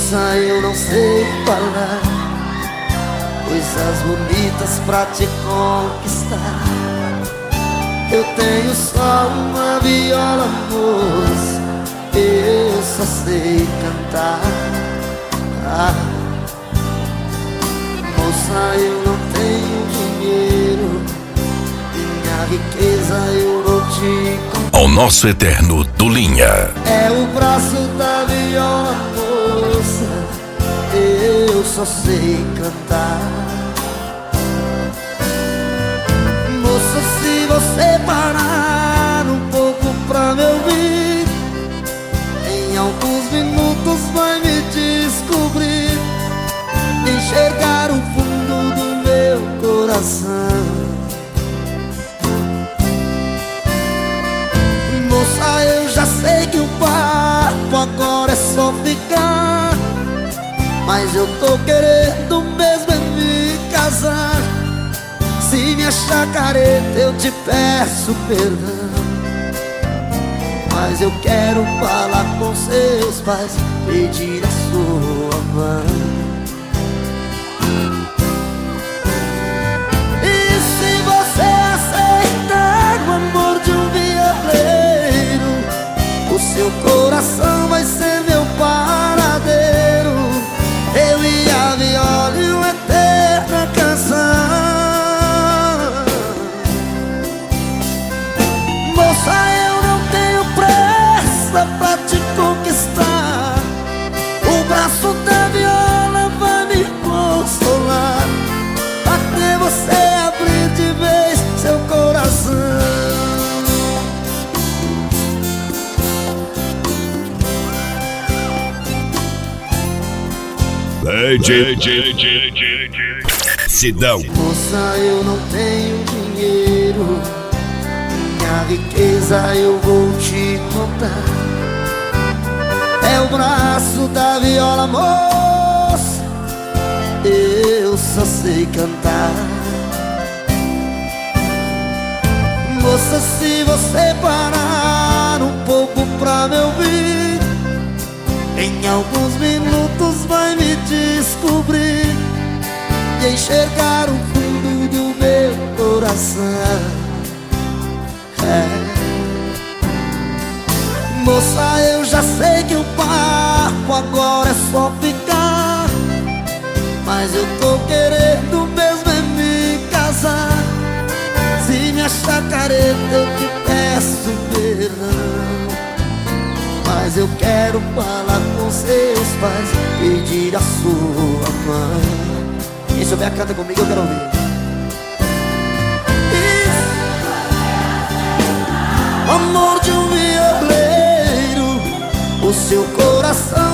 Moça, eu não sei falar coisas bonitas pra te conquistar. Eu tenho só uma viola, moça, eu só sei cantar. Moça, eu não tenho dinheiro, minha riqueza eu vou te contar. Ao nosso eterno Tulinha. É o braço da viola, moça, eu só sei cantar. Moça, se você parar um pouco pra me ouvir, em alguns minutos vai me descobrir, enxergar o fundo do meu coração. Moça, eu já sei que o papo agora é só ficar, mas eu tô querendo mesmo é me casar. Se me achar careta eu te peço perdão, mas eu quero falar com seus pais, pedir a sua mão. E se você aceitar o amor de um violeiro, o seu coração vai ser meu paradeiro, eu e a viola e uma eterna canção. Moça, eu não tenho pressa pra te conquistar, o braço da viola vai me consolar, até você abrir de vez seu coração. Sidão. Moça, eu não tenho dinheiro, minha riqueza eu vou te contar. É o braço da viola, moça, eu só sei cantar. Moça, se você parar um pouco pra me ouvir, em alguns minutos vai me descobrir e enxergar o fundo do meu coração. Moça, eu já sei que o papo agora é só ficar, mas eu tô querendo mesmo é me casar. Se me achar careta eu te peço perdão, mas eu quero falar com seus pais, pedir a sua mão. Quem souber canta comigo, eu quero ouvir. Amor de um violeiro, o seu coração